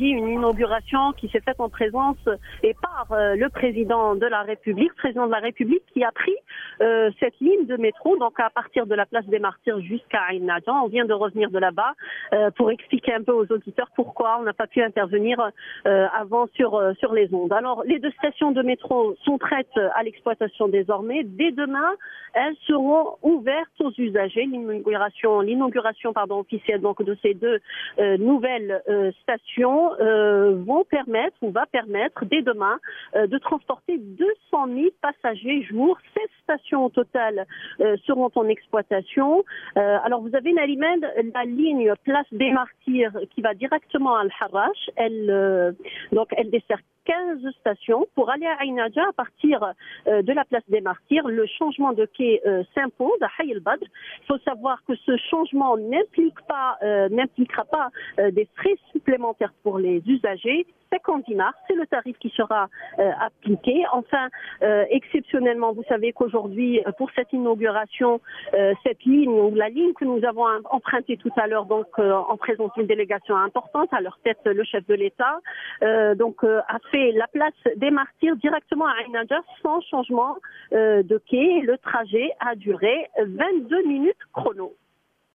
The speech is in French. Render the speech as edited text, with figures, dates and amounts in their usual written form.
dit, une inauguration qui s'est faite en présence et par le président de la République qui a pris cette ligne de métro, donc à partir de la place des Martyrs jusqu'à Aïn Nadjan. On vient de revenir de là-bas pour expliquer un peu aux auditeurs pourquoi on n'a pas pu intervenir avant sur les ondes. Alors, les 2 stations de métro sont prêtes à l'exploitation désormais. Dès demain, elles seront ouvertes aux usagers. L'inauguration officielle donc de ces 2 nouvelles stations va permettre dès demain de transporter 200 000 passagers jour. 16 stations au total seront en exploitation. Alors vous avez la ligne Place des Martyrs qui va directement à Al-Harrach. Elle dessert 15 stations pour aller à Aïn Nadja à partir de la place des Martyrs. Le changement de quai s'impose à Hayy el-Badr. Il faut savoir que ce changement n'impliquera pas des frais supplémentaires pour les usagers. 50 dinars, c'est le tarif qui sera appliqué. Enfin, exceptionnellement, vous savez qu'aujourd'hui, pour cette inauguration, cette ligne, ou la ligne que nous avons empruntée tout à l'heure, donc en présence d'une délégation importante, à leur tête le chef de l'État, a fait la place des Martyrs directement à Aïn Nadja sans changement de quai. Le trajet a duré 22 minutes chrono.